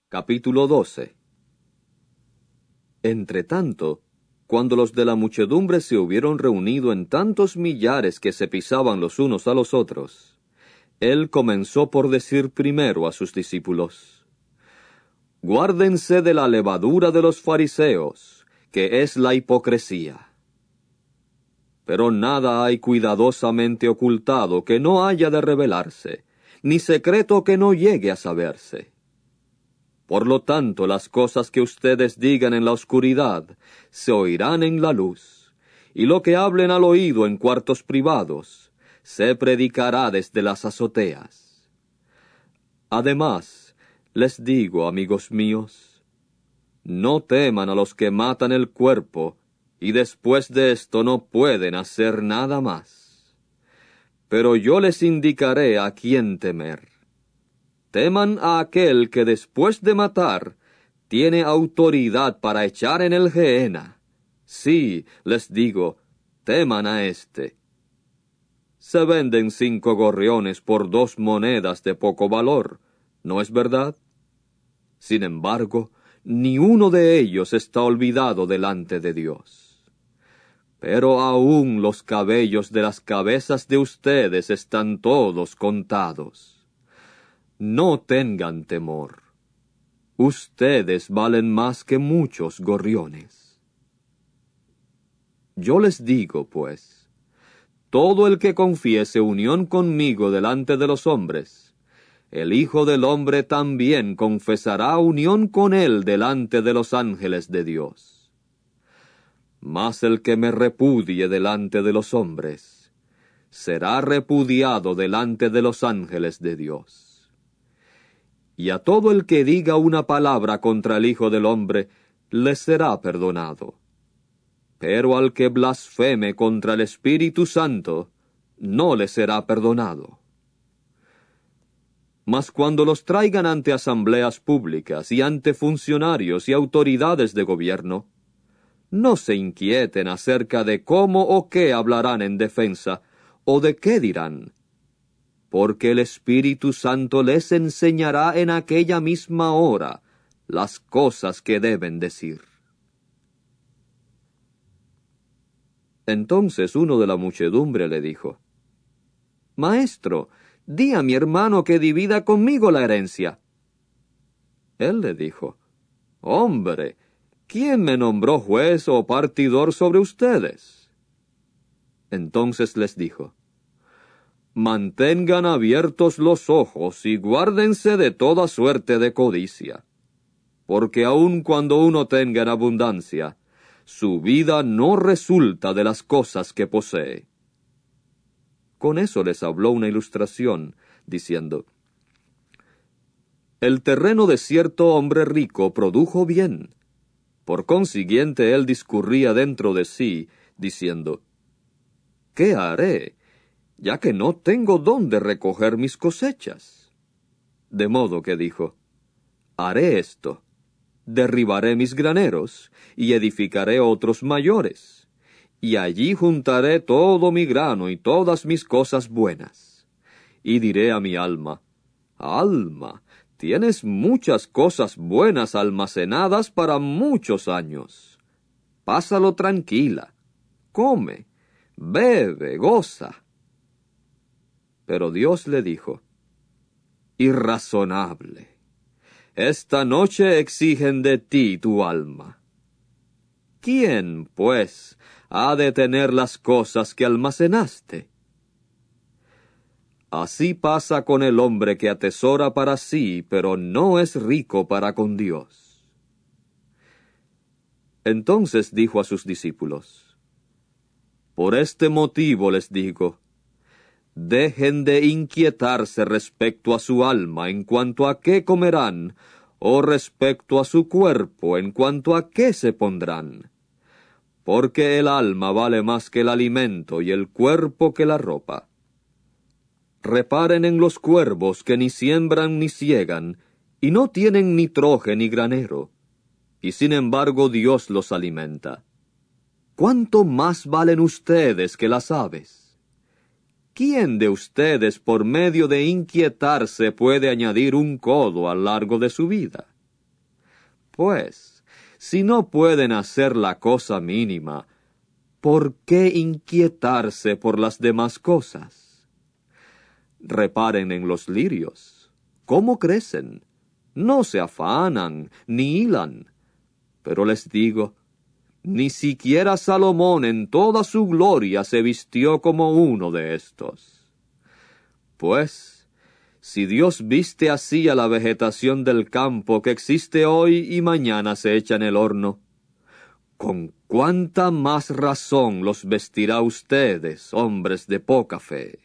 Capítulo 12. Entretanto, cuando los de la muchedumbre se hubieron reunido en tantos millares que se pisaban los unos a los otros, él comenzó por decir primero a sus discípulos: Guárdense de la levadura de los fariseos, que es la hipocresía. Pero nada hay cuidadosamente ocultado que no haya de revelarse, ni secreto que no llegue a saberse. Por lo tanto, las cosas que ustedes digan en la oscuridad se oirán en la luz, y lo que hablen al oído en cuartos privados se predicará desde las azoteas. Además, les digo, amigos míos, no teman a los que matan el cuerpo, y después de esto no pueden hacer nada más. Pero yo les indicaré a quién temer. Teman a aquel que después de matar tiene autoridad para echar en el Gehenna. Sí, les digo, teman a éste. Se venden 5 gorriones por 2 monedas de poco valor, ¿no es verdad? Sin embargo, ni uno de ellos está olvidado delante de Dios. Pero aún los cabellos de las cabezas de ustedes están todos contados. No tengan temor. Ustedes valen más que muchos gorriones. Yo les digo, pues, todo el que confiese unión conmigo delante de los hombres, el Hijo del Hombre también confesará unión con él delante de los ángeles de Dios. Mas el que me repudie delante de los hombres, será repudiado delante de los ángeles de Dios. Y a todo el que diga una palabra contra el Hijo del Hombre, le será perdonado. Pero al que blasfeme contra el Espíritu Santo, no le será perdonado. Mas cuando los traigan ante asambleas públicas y ante funcionarios y autoridades de gobierno, no se inquieten acerca de cómo o qué hablarán en defensa, o de qué dirán, porque el Espíritu Santo les enseñará en aquella misma hora las cosas que deben decir. Entonces uno de la muchedumbre le dijo: Maestro, di a mi hermano que divida conmigo la herencia. Él le dijo: Hombre, ¿quién me nombró juez o partidor sobre ustedes? Entonces les dijo: Mantengan abiertos los ojos y guárdense de toda suerte de codicia, porque aun cuando uno tenga en abundancia, su vida no resulta de las cosas que posee. Con eso les habló una ilustración, diciendo: El terreno de cierto hombre rico produjo bien. Por consiguiente él discurría dentro de sí, diciendo: ¿Qué haré, ya que no tengo dónde recoger mis cosechas? De modo que dijo: Haré esto, derribaré mis graneros, y edificaré otros mayores, y allí juntaré todo mi grano y todas mis cosas buenas. Y diré a mi alma: Alma, tienes muchas cosas buenas almacenadas para muchos años. Pásalo tranquila, come, bebe, goza. Pero Dios le dijo: Irrazonable, esta noche exigen de ti tu alma. ¿Quién, pues, ha de tener las cosas que almacenaste? Así pasa con el hombre que atesora para sí, pero no es rico para con Dios. Entonces dijo a sus discípulos: Por este motivo les digo, dejen de inquietarse respecto a su alma en cuanto a qué comerán, o respecto a su cuerpo en cuanto a qué se pondrán. Porque el alma vale más que el alimento y el cuerpo que la ropa. Reparen en los cuervos que ni siembran ni siegan, y no tienen ni troje ni granero, y sin embargo Dios los alimenta. ¿Cuánto más valen ustedes que las aves? ¿Quién de ustedes por medio de inquietarse puede añadir un codo al largo de su vida? Pues, si no pueden hacer la cosa mínima, ¿por qué inquietarse por las demás cosas? Reparen en los lirios. ¿Cómo crecen? No se afanan, ni hilan. Pero les digo, ni siquiera Salomón en toda su gloria se vistió como uno de estos. Pues, si Dios viste así a la vegetación del campo que existe hoy y mañana se echa en el horno, ¿con cuánta más razón los vestirá ustedes, hombres de poca fe?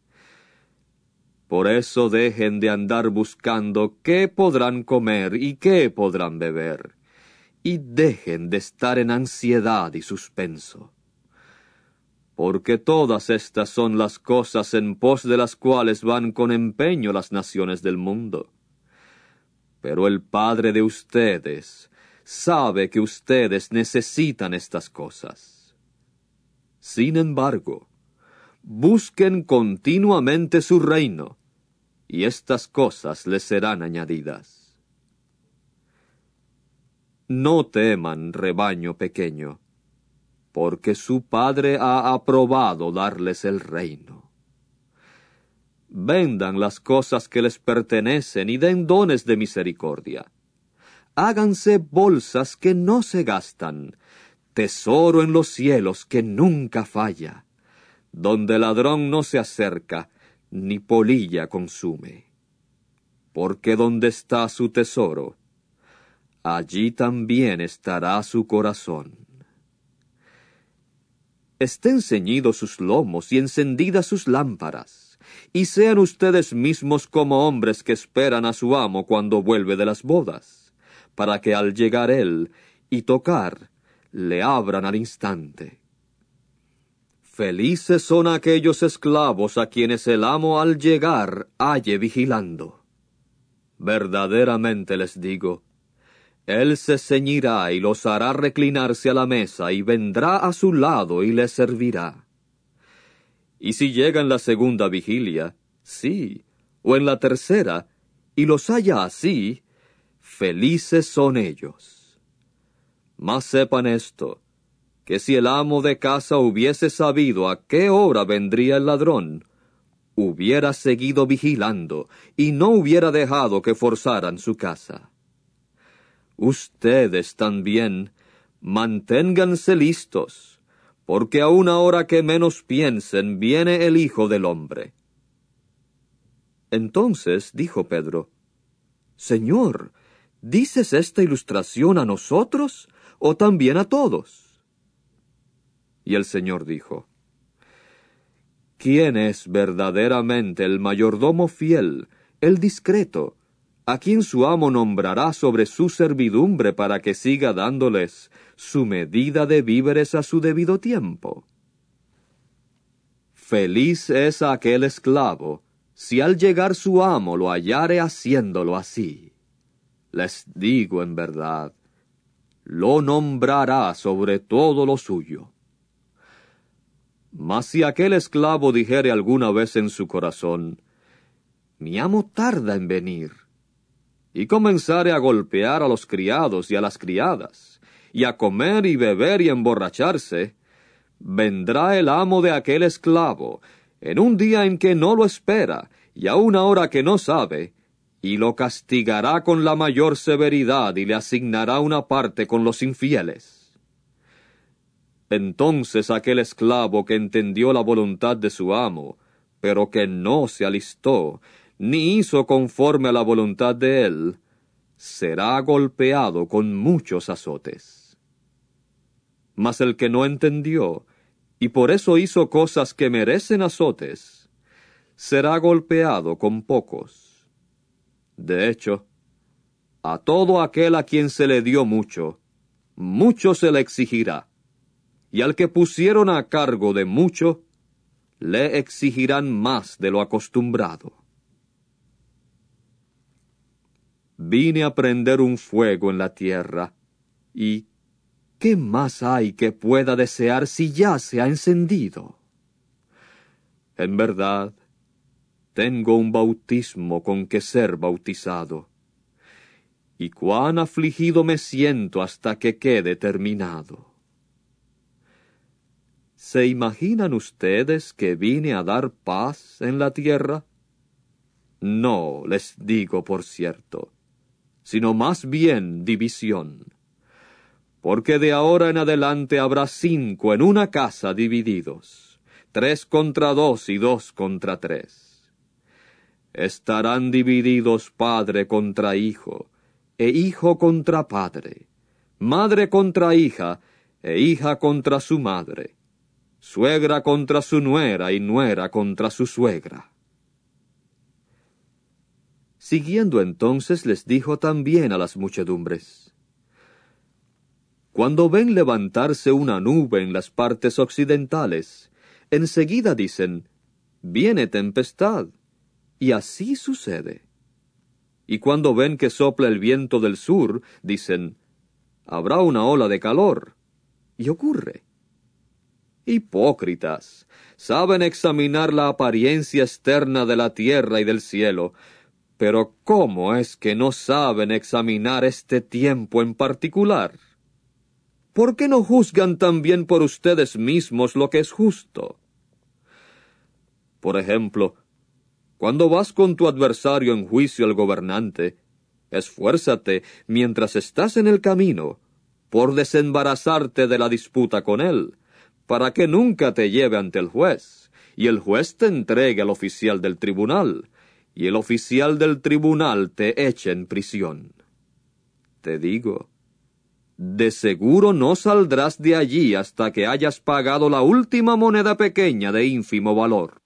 Por eso dejen de andar buscando qué podrán comer y qué podrán beber, y dejen de estar en ansiedad y suspenso. Porque todas estas son las cosas en pos de las cuales van con empeño las naciones del mundo. Pero el Padre de ustedes sabe que ustedes necesitan estas cosas. Sin embargo, busquen continuamente su reino, y estas cosas les serán añadidas. No teman, rebaño pequeño, porque su Padre ha aprobado darles el reino. Vendan las cosas que les pertenecen y den dones de misericordia. Háganse bolsas que no se gastan, tesoro en los cielos que nunca falla, donde ladrón no se acerca, ni polilla consume. Porque donde está su tesoro, allí también estará su corazón. Estén ceñidos sus lomos y encendidas sus lámparas, y sean ustedes mismos como hombres que esperan a su amo cuando vuelve de las bodas, para que al llegar él y tocar, le abran al instante. Felices son aquellos esclavos a quienes el amo al llegar halle vigilando. Verdaderamente les digo, él se ceñirá y los hará reclinarse a la mesa y vendrá a su lado y les servirá. Y si llega en la segunda vigilia, sí, o en la tercera, y los halla así, felices son ellos. Mas sepan esto, que si el amo de casa hubiese sabido a qué hora vendría el ladrón, hubiera seguido vigilando y no hubiera dejado que forzaran su casa. Ustedes también manténganse listos, porque a una hora que menos piensen viene el Hijo del Hombre. Entonces dijo Pedro, Señor, ¿dices esta ilustración a nosotros o también a todos? Y el Señor dijo, ¿quién es verdaderamente el mayordomo fiel, el discreto, a quien su amo nombrará sobre su servidumbre para que siga dándoles su medida de víveres a su debido tiempo? Feliz es aquel esclavo, si al llegar su amo lo hallare haciéndolo así. Les digo en verdad, lo nombrará sobre todo lo suyo. Mas si aquel esclavo dijere alguna vez en su corazón, mi amo tarda en venir, y comenzare a golpear a los criados y a las criadas, y a comer y beber y emborracharse, vendrá el amo de aquel esclavo, en un día en que no lo espera, y a una hora que no sabe, y lo castigará con la mayor severidad y le asignará una parte con los infieles. Entonces aquel esclavo que entendió la voluntad de su amo, pero que no se alistó, ni hizo conforme a la voluntad de él, será golpeado con muchos azotes. Mas el que no entendió, y por eso hizo cosas que merecen azotes, será golpeado con pocos. De hecho, a todo aquel a quien se le dio mucho, mucho se le exigirá, y al que pusieron a cargo de mucho, le exigirán más de lo acostumbrado. Vine a prender un fuego en la tierra, y ¿qué más hay que pueda desear si ya se ha encendido? En verdad, tengo un bautismo con que ser bautizado, y cuán afligido me siento hasta que quede terminado. ¿Se imaginan ustedes que vine a dar paz en la tierra? No, les digo por cierto, sino más bien división. Porque de ahora en adelante habrá 5 en una casa divididos, 3 contra 2 y 2 contra 3. Estarán divididos padre contra hijo, e hijo contra padre, madre contra hija, e hija contra su madre, suegra contra su nuera y nuera contra su suegra. Siguiendo entonces les dijo también a las muchedumbres: Cuando ven levantarse una nube en las partes occidentales, enseguida dicen: viene tempestad, y así sucede. Y cuando ven que sopla el viento del sur, dicen: habrá una ola de calor, y ocurre. Hipócritas, saben examinar la apariencia externa de la tierra y del cielo, pero ¿cómo es que no saben examinar este tiempo en particular? ¿Por qué no juzgan también por ustedes mismos lo que es justo? Por ejemplo, cuando vas con tu adversario en juicio al gobernante, esfuérzate, mientras estás en el camino, por desembarazarte de la disputa con él, para que nunca te lleve ante el juez, y el juez te entregue al oficial del tribunal, y el oficial del tribunal te eche en prisión. Te digo, de seguro no saldrás de allí hasta que hayas pagado la última moneda pequeña de ínfimo valor.